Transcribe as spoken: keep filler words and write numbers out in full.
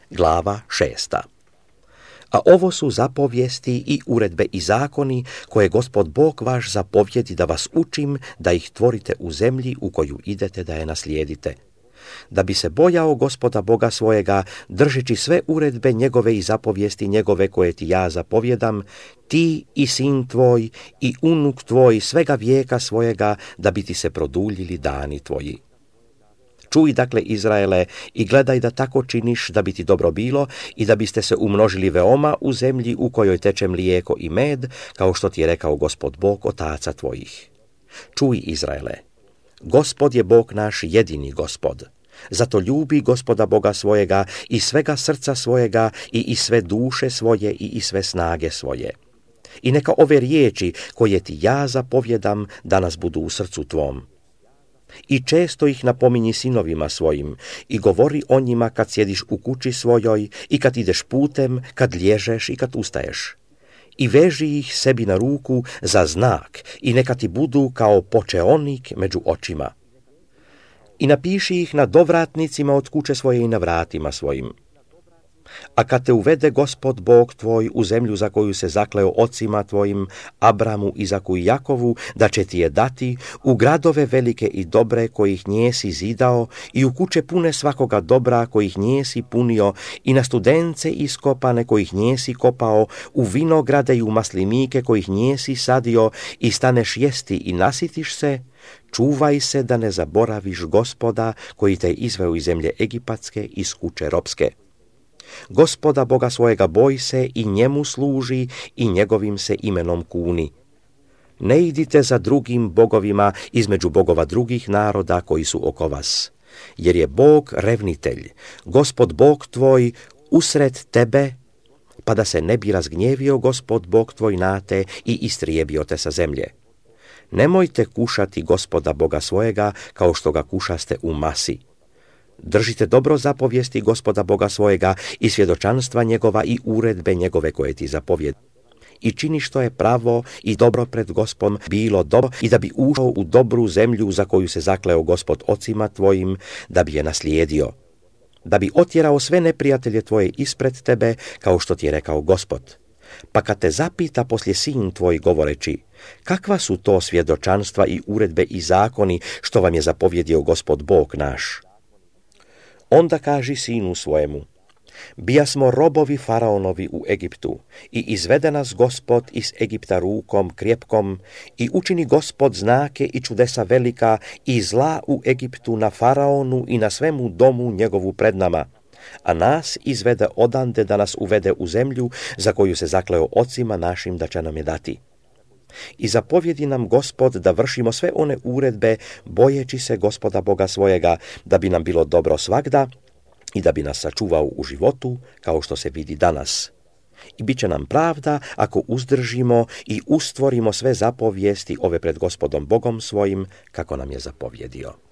Glava šesta. A ovo su zapovijesti i uredbe i zakoni koje Gospod Bog vaš zapovjedi da vas učim da ih tvorite u zemlji u koju idete da je naslijedite. Da bi se bojao Gospoda Boga svojega, držeći sve uredbe njegove i zapovijesti njegove koje ti ja zapovjedam, ti i sin tvoj i unuk tvoj svega vijeka svojega, da bi ti se produljili dani tvoji. Čuj dakle, Izraele, i gledaj da tako činiš da bi ti dobro bilo i da biste se umnožili veoma u zemlji u kojoj teče mlijeko i med, kao što ti je rekao Gospod Bog otaca tvojih. Čuj, Izraele, Gospod je Bog naš jedini Gospod. Zato ljubi Gospoda Boga svojega i svega srca svojega i i sve duše svoje i i sve snage svoje. I neka ove riječi koje ti ja zapovjedam danas budu u srcu tvom. I često ih napominji sinovima svojim i govori o njima kad sjediš u kući svojoj i kad ideš putem, kad liježeš i kad ustaješ. I veži ih sebi na ruku za znak i neka ti budu kao počeonik među očima. I napiši ih na dovratnicima od kuće svoje i na vratima svojim. A kad te uvede Gospod Bog tvoj u zemlju za koju se zakleo ocima tvojim, Abramu, Izaku i Jakovu, da će ti je dati, u gradove velike i dobre kojih njesi zidao i u kuće pune svakoga dobra kojih njesi punio i na studence iskopane kojih njesi kopao, u vinograde i u maslinike kojih njesi sadio i staneš jesti i nasitiš se, čuvaj se da ne zaboraviš Gospoda koji te je izveo iz zemlje egipatske, iz kuće ropske. Gospoda Boga svojega boj se i njemu služi i njegovim se imenom kuni. Ne idite za drugim bogovima između bogova drugih naroda koji su oko vas, jer je Bog revnitelj, Gospod Bog tvoj usred tebe, pa da se ne bi razgnjevio Gospod Bog tvoj na te i istrijebio te sa zemlje. Nemojte kušati Gospoda Boga svojega kao što ga kušaste u masi. Držite dobro zapovijesti Gospoda Boga svojega i svjedočanstva njegova i uredbe njegove koje ti zapovjed. I čini što je pravo i dobro pred Gospom bilo dobro i da bi ušao u dobru zemlju za koju se zakleo Gospod ocima tvojim, da bi je naslijedio. Da bi otjerao sve neprijatelje tvoje ispred tebe, kao što ti je rekao Gospod. Pa kad te zapita poslije sin tvoj govoreći, kakva su to svjedočanstva i uredbe i zakoni što vam je zapovjedio Gospod Bog naš? Onda kaži sinu svojemu, bija smo robovi faraonovi u Egiptu i izvede nas Gospod iz Egipta rukom krjepkom i učini Gospod znake i čudesa velika i zla u Egiptu na faraonu i na svemu domu njegovu pred nama, a nas izvede odande da nas uvede u zemlju za koju se zakleo ocima našim da će nam je dati. I zapovjedi nam Gospod da vršimo sve one uredbe, bojeći se Gospoda Boga svojega, da bi nam bilo dobro svagda i da bi nas sačuvao u životu, kao što se vidi danas. I bit će nam pravda ako uzdržimo i ustvorimo sve zapovijesti ove pred Gospodom Bogom svojim, kako nam je zapovjedio.